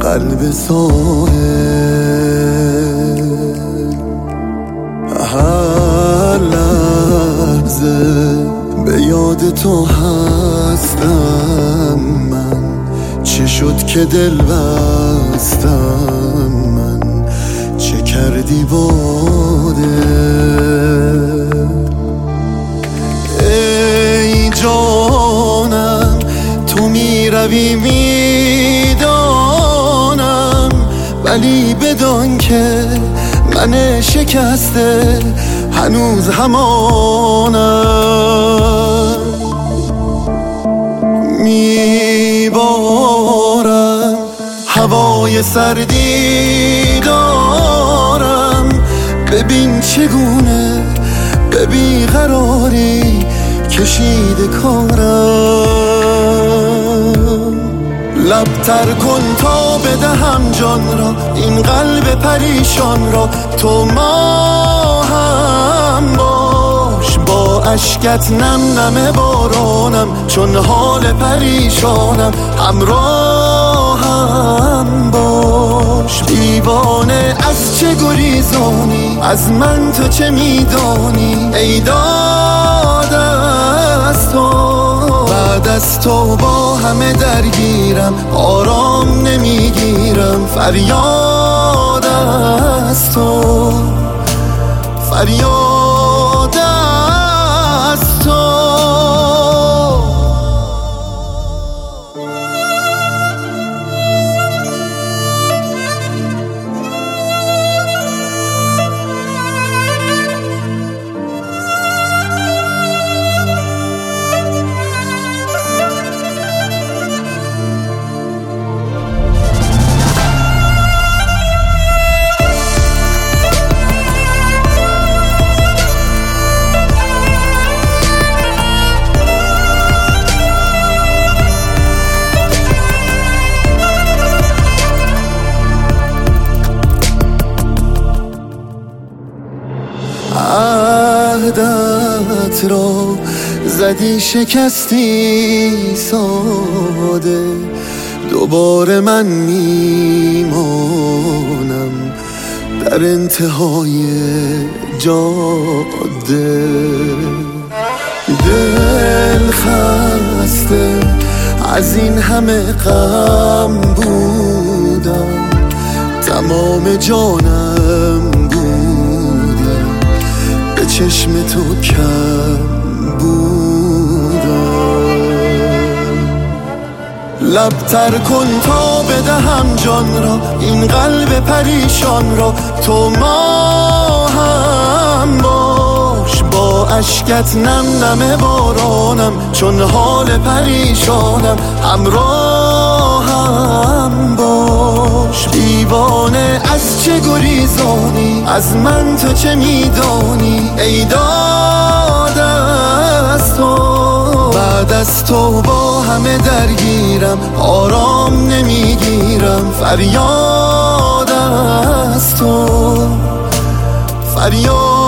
قلب ساحل. هر لحظه به یاد تو هستم من، چه شد که دل بستم من، چه کردی باده. ای جانم تو میروی میدانم، ولی بدان که من شکسته هنوز همانم. میبارم هوای سردی دارم، ببین چگونه به بیقراری کشیده کارم. لبتر کن تا بدهم جان را، این قلب پریشان را، تو ما هم باش. با اشکت نم نم بارانم، چون حال پریشانم، همراهم باش. دیوانه از چه گریزانی، از من تو چه میدانی؟ ای داد از تو، بعد از تو با همه درگیرم، آرام نمیگیرم. فریاد از تو، فریاد از تو. عهدت را زدی شکستی ساده، دوباره من میمانم در انتهای جاده. دل خسته از این همه غم بودم، تمام جانم چشم تو کم بودم. لبتر کن تا بدهم جان را، این قلب پریشان را، تو ما هم باش. با اشکت نم نم بارانم، چون حال پریشانم، همراهم باش. دیوانه از چه گریزانی، از من تو چه میدانی؟ ای داد از تو، بعد از تو با همه درگیرم، آرام نمیگیرم. فریاد از تو، فریاد